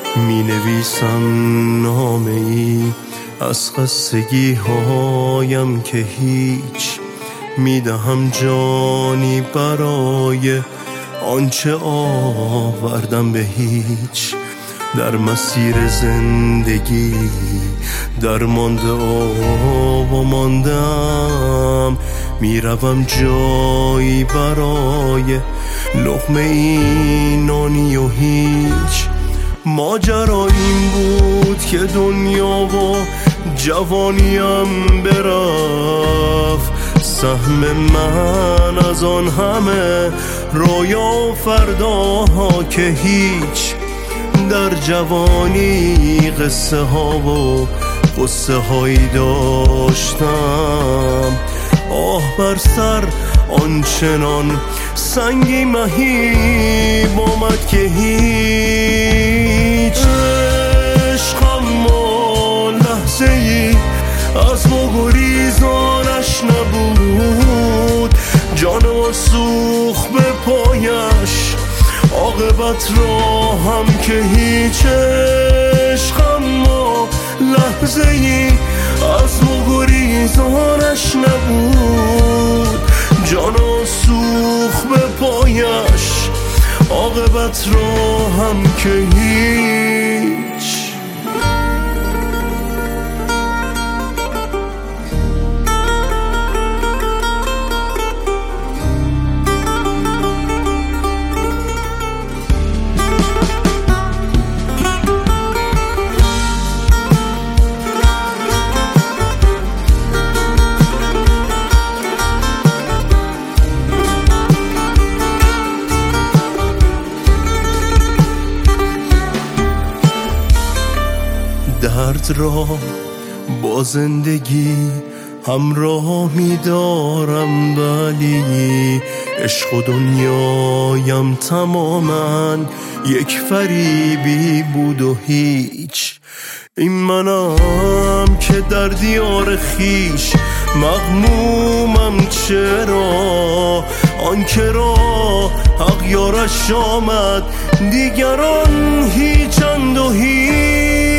می نویسم نامه ای از خستگی هایم که هیچ، می دهم جانی برای آنچه آوردم به هیچ. در مسیر زندگی در مانده و ماندم، می روم جایی برای لقمه ای نانی و هیچ. ماجرا این بود که دنیا و جوانیم برفت، سهم من از آن همه رویا و فرداها که هیچ. در جوانی قصه ها و قصه هایی داشتم، آه بر سر آنچنان سنگی مهیب آمد که هیچ. عشقم و لحظه ای از ما گریزانش نبود، جان ما سوخت به پایش عاقبت را هم که هیچ. عشقم و لحظه ای از ما گریزانش نبود، جانا سوخت به پایش عاقبت را هم که هیچ. درد را با زندگی همراه می دارم، ولی عشق و دنیایم تماما یک فریبی بود و هیچ. این منم که در دیار خیش مغمومم، چرا آن که را حق یارش آمد دیگران هیچند و هیچ.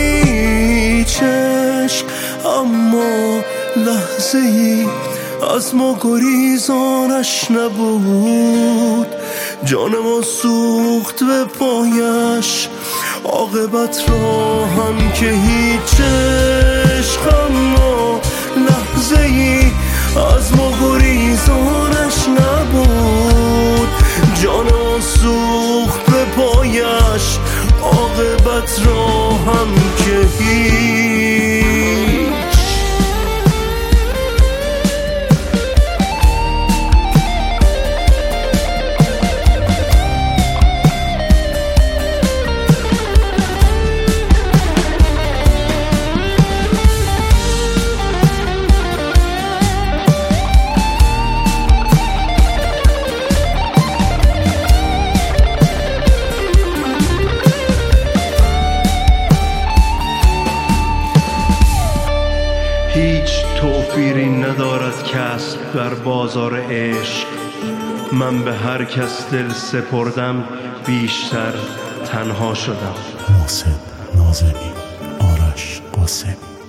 عشق اما لحظه ای از ما گریزانش نبود، جان ما سوخت به پایش عاقبت را هم که هیچ. عشق اما لحظه ای از ما گریزانش نبود، جان ما سوخت به پایش عاقبت را هم که هیچ. هیچ توفیری ندارد کسب در بازار عشق، من به هر کس دل سپردم بیشتر تنها شدم. محسن ناظمی، آرش قاسمی.